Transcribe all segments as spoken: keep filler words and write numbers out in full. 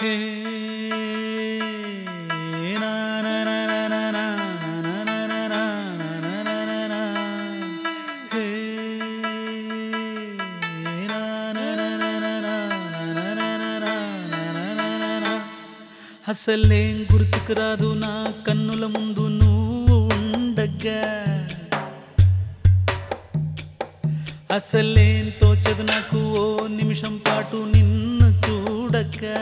అసలేం గుర్తుకు రాదు నా కన్నుల ముందు నువ్వు ఉండగా, అసలేం తోచదు నాకు ఓ నిమిషం పాటు నిన్ను చూడగా.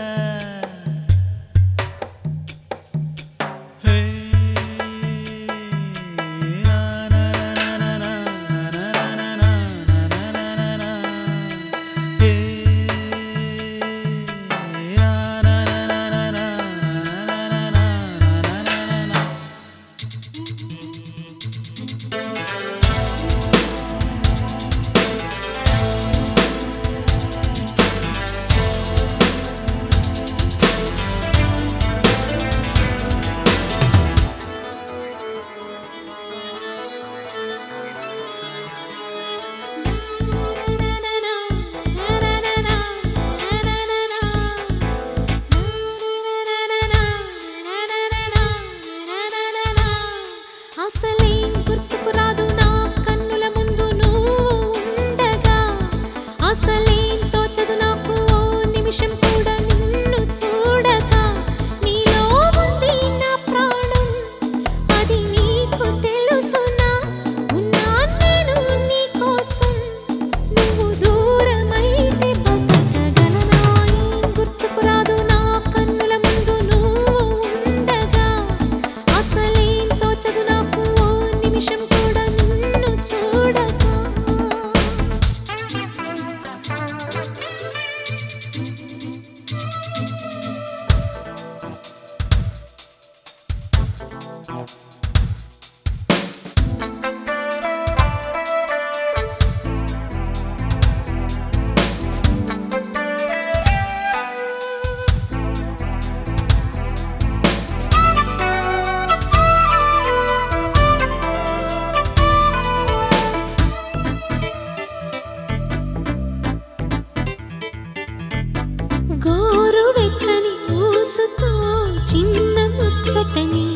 అసలేం గుర్తుకు రాదు నా కన్నుల ముందు నువ్వు ఉండగా, అసలేం తోచదు నాకు ఓ నిమిషం కూడా నిన్ను చూడగా. నీలో ఉంది నా ప్రాణం, అది నీకు తెలుసునా? ఉన్నా నేను నీ కోసం, నువ్వు దూరమైతే బతకగలనా? ఏం గుర్తుకు రాదు నా కన్నుల ముందు నువ్వు ఉండగా, అసలేం తోచదు నాకు ఓ నిమిషం కూడా నిన్ను చూడగా. గోరు వెచ్చని ఊసుతో చిన్న ముచ్చటని